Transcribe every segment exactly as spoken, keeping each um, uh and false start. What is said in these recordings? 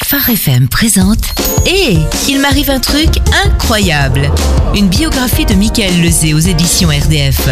Phare F M présente « Hé, il m'arrive un truc incroyable !» Une biographie de Michael Lezé aux éditions R D F.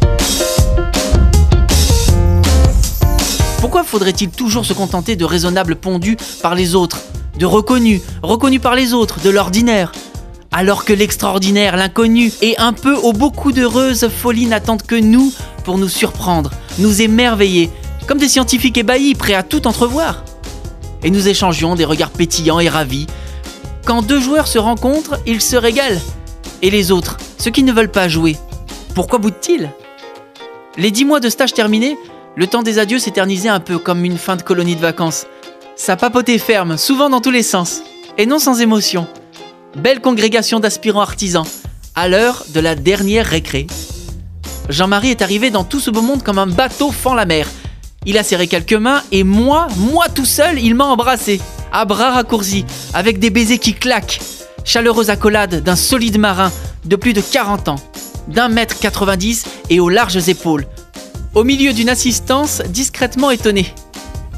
Pourquoi faudrait-il toujours se contenter de raisonnables pondus par les autres, de reconnus, reconnus par les autres, de l'ordinaire, alors que l'extraordinaire, l'inconnu et un peu ou beaucoup d'heureuses folies n'attendent que nous pour nous surprendre, nous émerveiller, comme des scientifiques ébahis prêts à tout entrevoir. Et nous échangions des regards pétillants et ravis. Quand deux joueurs se rencontrent, ils se régalent. Et les autres, ceux qui ne veulent pas jouer, pourquoi boudent-ils ? Les dix mois de stage terminés, le temps des adieux s'éternisait un peu comme une fin de colonie de vacances. Ça papotait ferme, souvent dans tous les sens, et non sans émotion. Belle congrégation d'aspirants artisans, à l'heure de la dernière récré. Jean-Marie est arrivé dans tout ce beau monde comme un bateau fend la mer. Il a serré quelques mains et moi, moi tout seul, il m'a embrassé, à bras raccourcis, avec des baisers qui claquent. Chaleureuse accolade d'un solide marin de plus de quarante ans, d'un mètre quatre-vingt-dix et aux larges épaules, au milieu d'une assistance discrètement étonnée. Étonnée ?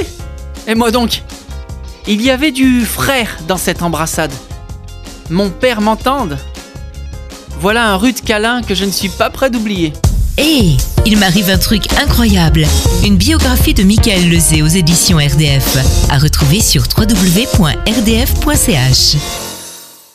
Et moi donc ? Il y avait du frère dans cette embrassade. Mon père m'entende ? Voilà un rude câlin que je ne suis pas prêt d'oublier. Hé, il m'arrive un truc incroyable ! Une biographie de Michael Lezé aux éditions R D F. À retrouver sur w w w point r d f point c h.